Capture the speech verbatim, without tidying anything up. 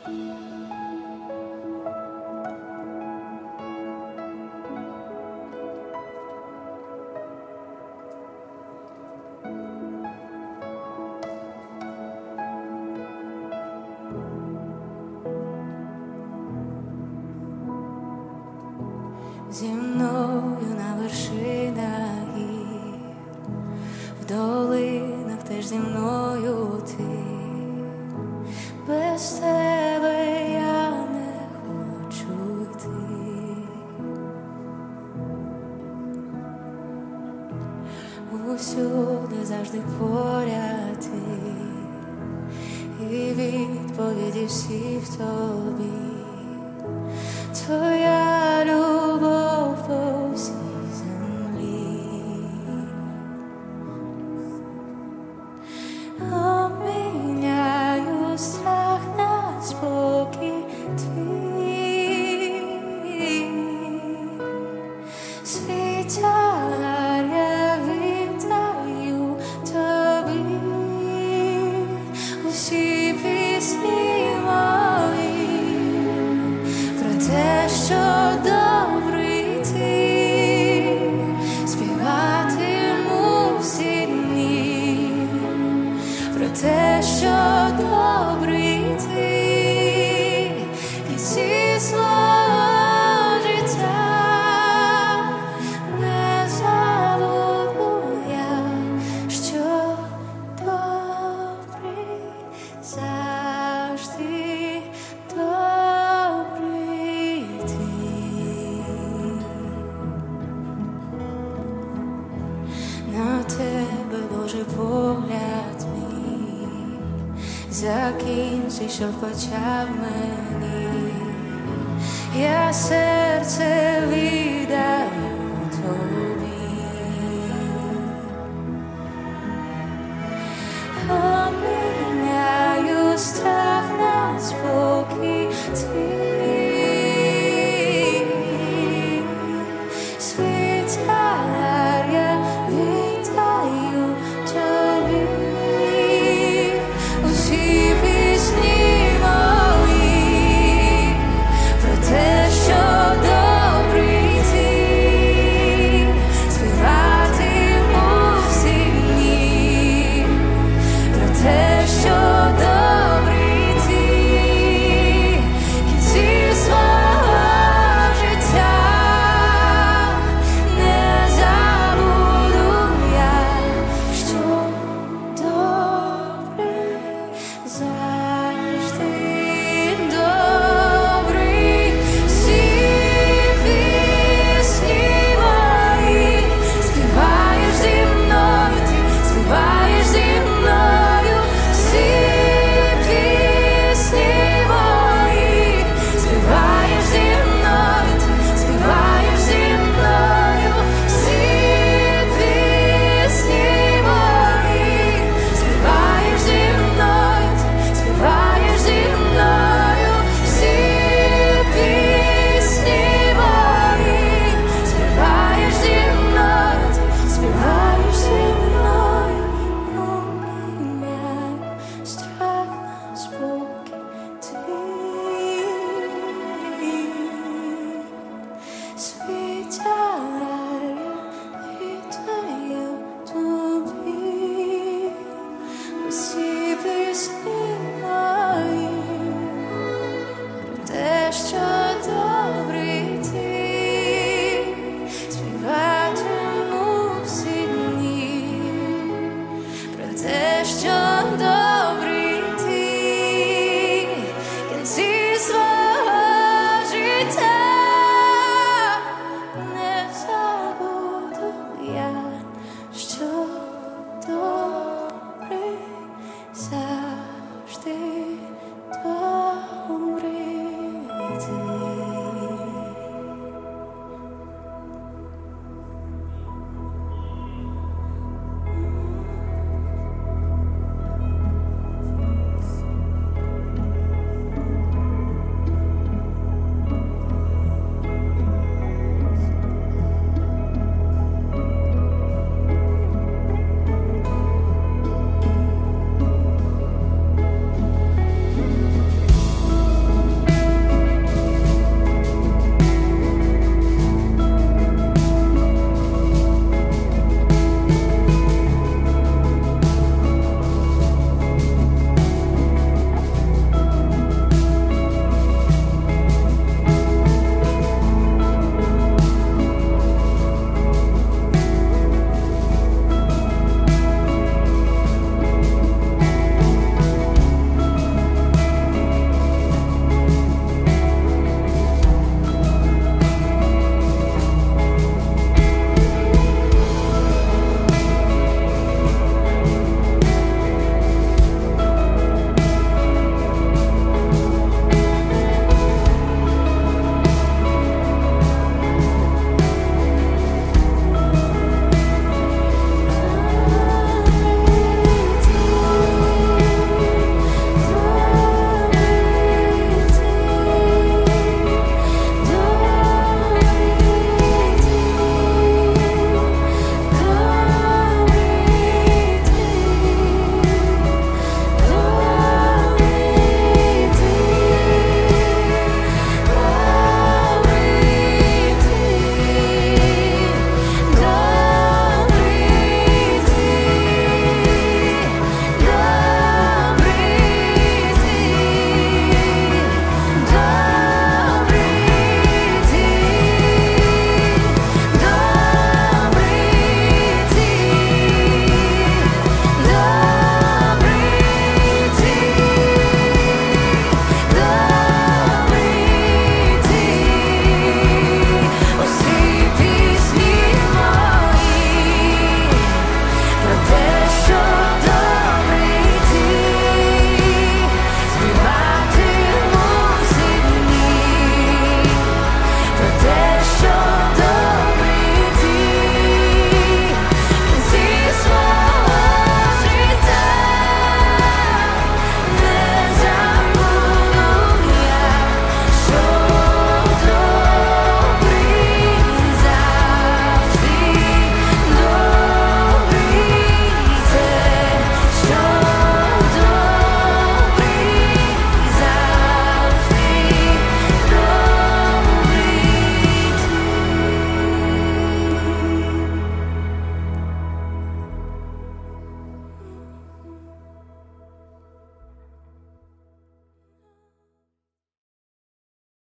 Зі мною на вершинах гір, в долинах теж зі мною ти. Без тебе я не хочу йти. Усюди завжди поряд ти, і відповіді всі в тобі. Твоя любов по всій землі обміняю страх на спокій твій. Свій тягар я віддаю тобі, усі пісні мої про те, що добрий ти, співатиму всі дні, про те, що добрий ти, і ці слова життя не забуду я, що добрий завжди добрий ти. На тебе, Боже, погляд мій, закінчи, що почав мені. Я серце віддаю